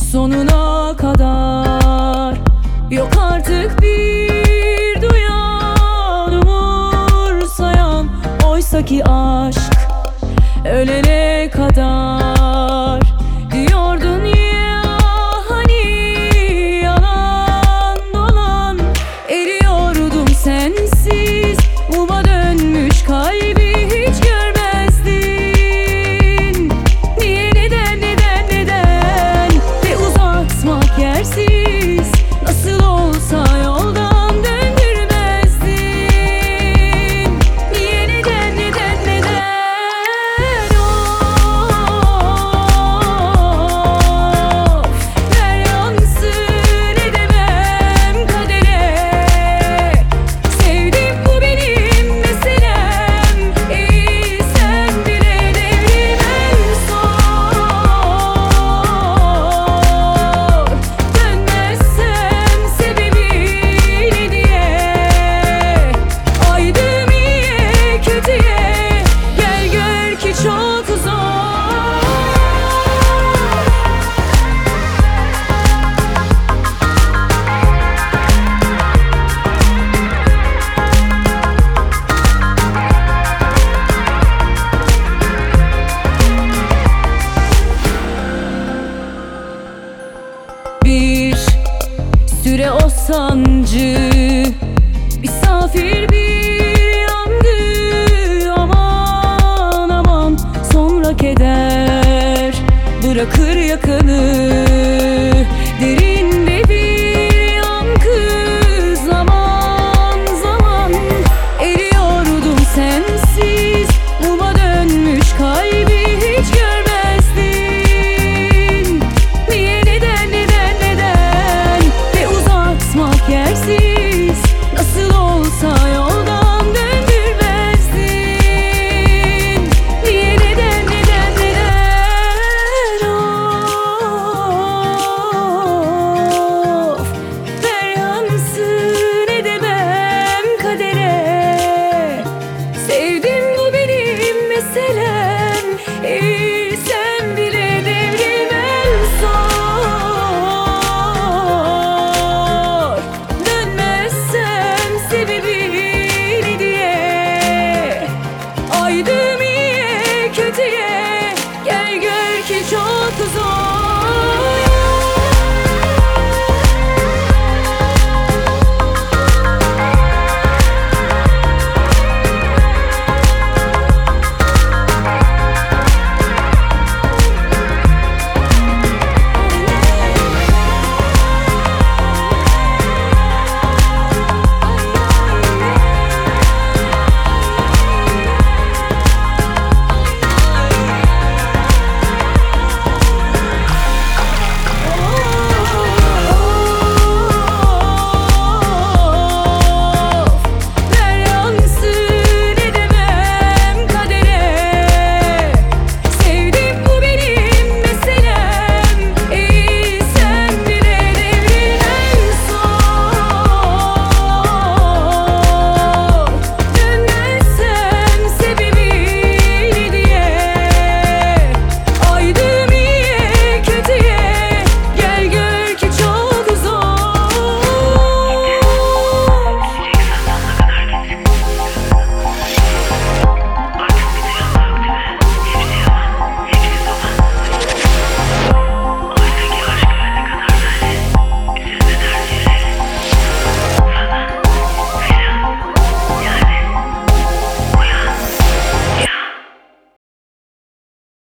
sonuna kadar. Yok artık bir duyan, umursayan, oysaki aşk ölene kadar. Diyordun ya hani, yalan dolan, eriyordum sensiz. Muma dönmüş kalbi hiç görmezdin. Niye, neden, neden, neden? Ve uzatmak yersiz, nasıl olsa yoldan döndürmezdin. Niye, neden, neden, neden? Ver yansın, edemem kadere. Sevdim, bu benim meselem. Sen bile devrim en son. Dönmezsem sebebi ne diye? Aydım iyiye kötüye, gel gör ki çok zor. Bir süre o sancı misafir bir